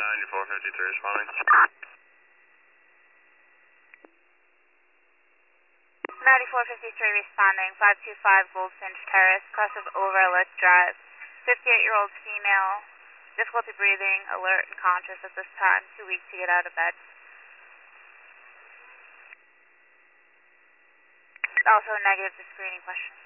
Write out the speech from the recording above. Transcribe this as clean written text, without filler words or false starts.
9453 responding. 9453 responding, 525 Goldfinch Terrace, crest of Overlook Drive. 58-year-old female, difficulty breathing, alert and conscious at this time, too weak to get out of bed. Also a negative to screening question.